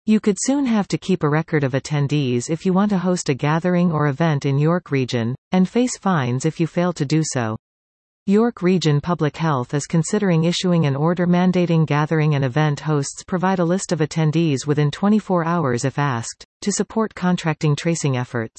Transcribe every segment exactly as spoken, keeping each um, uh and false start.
You could soon have to keep a record of attendees if you want to host a gathering or event in York Region, and face fines if you fail to do so. York Region Public Health is considering issuing an order mandating gathering and event hosts provide a list of attendees within twenty-four hours if asked, to support contracting tracing efforts.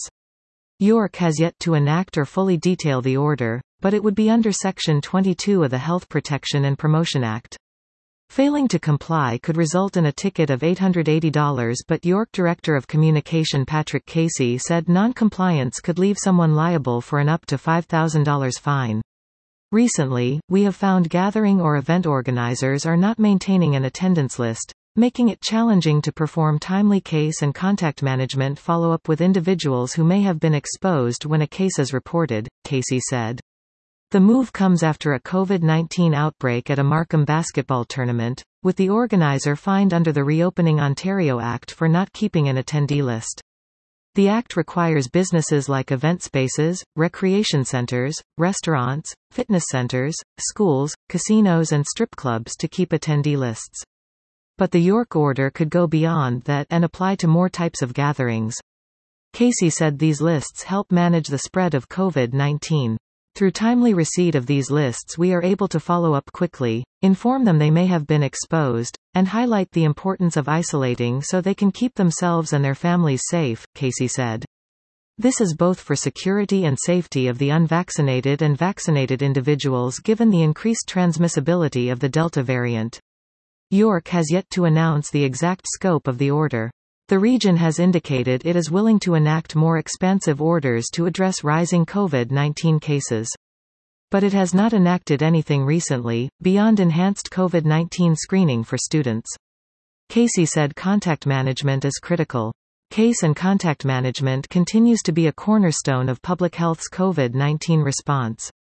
York has yet to enact or fully detail the order, but it would be under Section twenty-two of the Health Protection and Promotion Act. Failing to comply could result in a ticket of eight hundred eighty dollars, but York Director of Communication Patrick Casey said non-compliance could leave someone liable for an up to five thousand dollars fine. Recently, we have found gathering or event organizers are not maintaining an attendance list, making it challenging to perform timely case and contact management follow-up with individuals who may have been exposed when a case is reported, Casey said. The move comes after a COVID nineteen outbreak at a Markham basketball tournament, with the organizer fined under the Reopening Ontario Act for not keeping an attendee list. The act requires businesses like event spaces, recreation centers, restaurants, fitness centers, schools, casinos and strip clubs to keep attendee lists. But the York order could go beyond that and apply to more types of gatherings. Casey said these lists help manage the spread of COVID nineteen. Through timely receipt of these lists we are able to follow up quickly, inform them they may have been exposed, and highlight the importance of isolating so they can keep themselves and their families safe, Casey said. This is both for security and safety of the unvaccinated and vaccinated individuals given the increased transmissibility of the Delta variant. York has yet to announce the exact scope of the order. The region has indicated it is willing to enact more expansive orders to address rising COVID nineteen cases. But it has not enacted anything recently, beyond enhanced COVID nineteen screening for students. Casey said contact management is critical. Case and contact management continues to be a cornerstone of public health's COVID nineteen response.